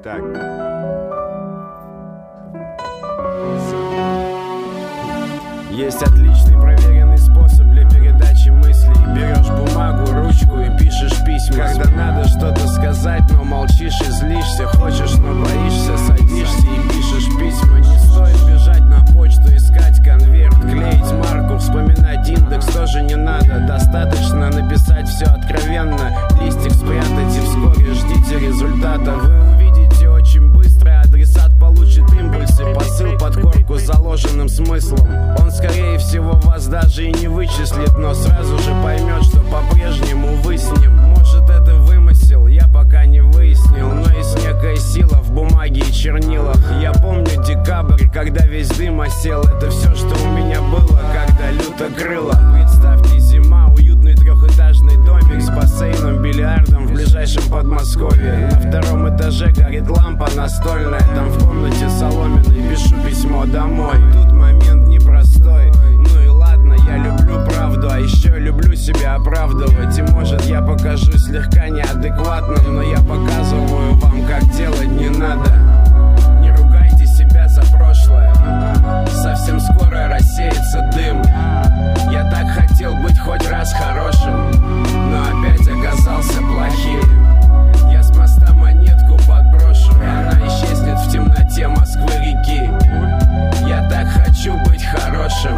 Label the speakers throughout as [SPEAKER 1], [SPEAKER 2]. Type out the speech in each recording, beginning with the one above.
[SPEAKER 1] Так. Есть отличный проверенный способ для передачи мыслей. Берешь бумагу, ручку и пишешь письма. Когда надо что-то сказать, но молчишь и злишься. Хочешь, но боишься, садишься и пишешь письма. Не стоит бежать на почту, искать конверт, клеить марку, вспоминать индекс тоже не надо. Достаточно написать все откровенно, листик спрятать и вскоре ждите результата. Вы увидите очень быстро, адресат получит импульсы, посыл под корку с заложенным смыслом. Он скорее всего вас даже и не вычислит, но сразу же поймет, что по-прежнему вы с ним. Может, это вымысел, я пока не выяснил, но есть некая сила в бумаге и чернилах. Я помню декабрь, когда весь дым осел. Это все, что у меня было, когда люто крыло. Представьте, зима, уютный трехэтажный домик с бассейном, бильярдом в ближайшем Подмосковье. На втором этаже горит лампа настольная, там в комнате соломенной пишу письмо домой. Тут момент непростой, ну и ладно, я люблю правду, а еще люблю себя оправдывать. И может я покажусь слегка неадекватным, но я показываю вам, как делать не надо. Не ругайте себя за прошлое, совсем скоро рассеется дым. Я так хотел быть хоть раз хорошим, но опять оказался плохим. Я с моста монетку подброшу, она исчезнет в темноте Москвы-реки. Я так хочу быть хорошим,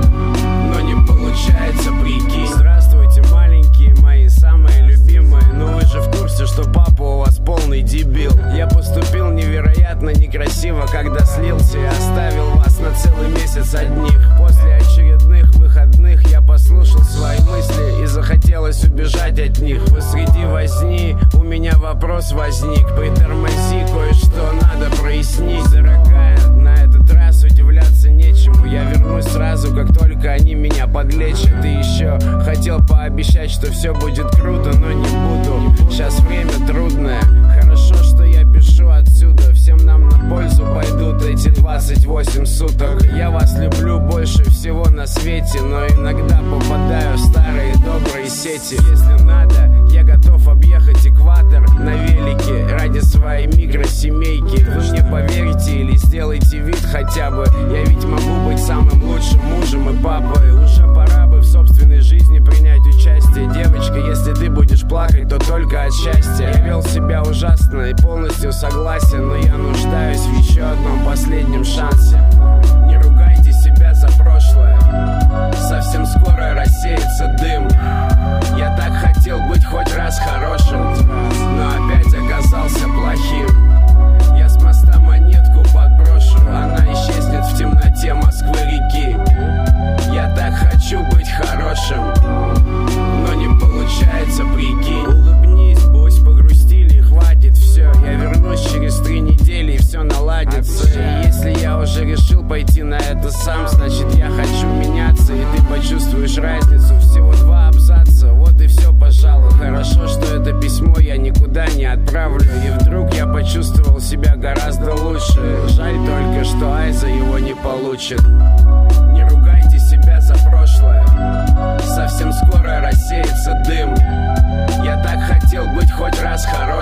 [SPEAKER 1] но не получается, прикинь. Здравствуйте, маленькие мои, самые любимые. Ну вы же в курсе, что папа у вас полный дебил. Я поступил невероятно некрасиво, когда слился и оставил вас на целый месяц одних. После очередных выходных я послушал свои мысли и захотелось убежать от них. Посреди возни у меня вопрос возник. Притормози, кое-что надо прояснить. Дорогая, на этот раз удивляться нечему. Я вернусь сразу, как только они меня подлечат. И еще хотел пообещать, что все будет круто, но не буду. Сейчас время трудное. Хорошо, что я пишу отсюда. Всем нам на пользу пойдут эти 28 суток. Я вас люблю больше всего на свете, но иногда попадаю в старые добрые сети. Если надо, я готов объехать экватор на велике ради своей микросемейки. Вы мне поверите или сделайте вид хотя бы. Я ведь могу быть самым лучшим мужем и папой. Уже пора бы в собственной жизни принять участие. Девочка, если ты будешь плакать, то только от счастья. Я вел себя ужасно и полностью согласен, но я нуждаюсь в еще одном последнем шансе. Не ругайте себя за прошлое, совсем скоро рассеется дым. Я так хотел быть хоть раз хорошим, но опять оказался плохим. Я с моста монетку подброшу, она исчезнет в темноте Москвы-реки. Я так хочу быть хорошим, но не получается, прикинь. Улыбнись, пусть погрустили, хватит все. Я вернусь через 3 недели и все наладится. И если я уже решил пойти на это сам, значит я хочу меняться, и ты почувствуешь разницу. Всего 2 абзаца, вот и все, пожалуй. Хорошо, что это письмо я никуда не отправлю, и вдруг я почувствовал себя гораздо лучше. Жаль только, что Айза его не получит. Не ругайте себя за прошлое, совсем скоро рассеется дым. Я так хотел быть хоть раз хорошим,